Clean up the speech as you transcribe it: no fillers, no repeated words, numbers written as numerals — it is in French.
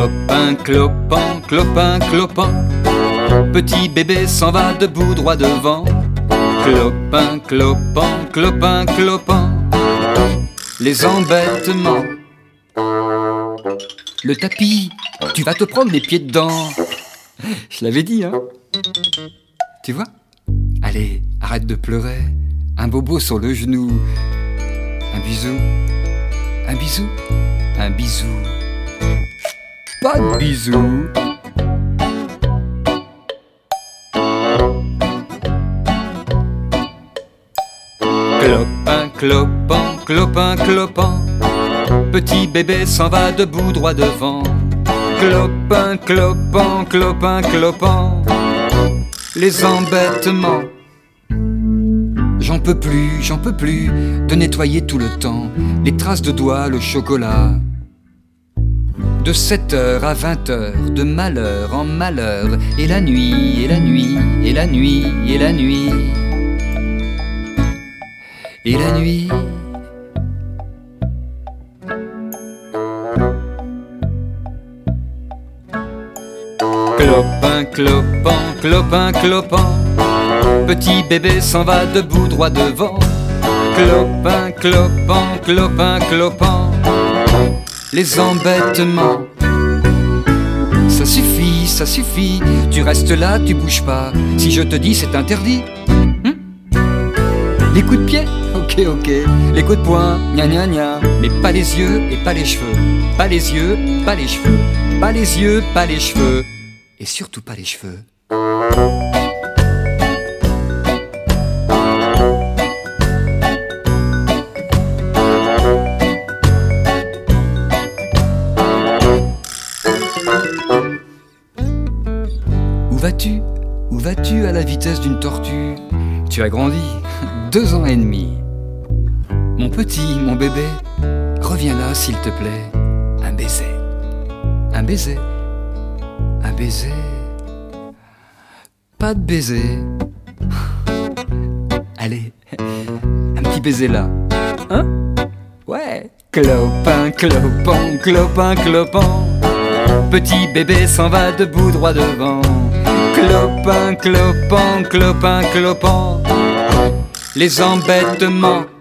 Clopin, clopin, clopin, clopin, petit bébé s'en va debout droit devant. Clopin, clopin, clopin, clopin, les embêtements. Le tapis, tu vas te prendre les pieds dedans. Je l'avais dit, hein. Tu vois? Allez, arrête de pleurer. Un bobo sur le genou. Un bisou. Un bisou. Un bisou. Pas de bisou. Clopin, clopin, clopin, clopin, petit bébé s'en va debout droit devant. Clopin, clopin, clopin, clopin, les embêtements. J'en peux plus de nettoyer tout le temps les traces de doigts, le chocolat. De 7h à 20h, de malheur en malheur, et la nuit, et la nuit, et la nuit, et la nuit, et la nuit. Clopin, clopin, clopin, clopin, petit bébé s'en va debout droit devant. Clopin, clopin, clopin, clopin, les embêtements. Ça suffit, tu restes là, tu bouges pas. Si je te dis c'est interdit, les coups de pied, ok, les coups de poing, gna gna gna, mais pas les yeux et pas les cheveux. Pas les yeux, pas les cheveux. Pas les yeux, pas les cheveux. Et surtout pas les cheveux. Où vas-tu à la vitesse d'une tortue? Tu as grandi, 2 ans et demi. Mon petit, mon bébé, reviens là s'il te plaît. Un baiser, un baiser, un baiser. Pas de baiser. Allez, un petit baiser là. Hein? Ouais. Clopin, clopin, clopin, clopin, petit bébé s'en va debout droit devant. Clopin, clopin, clopin, clopin, les embêtements.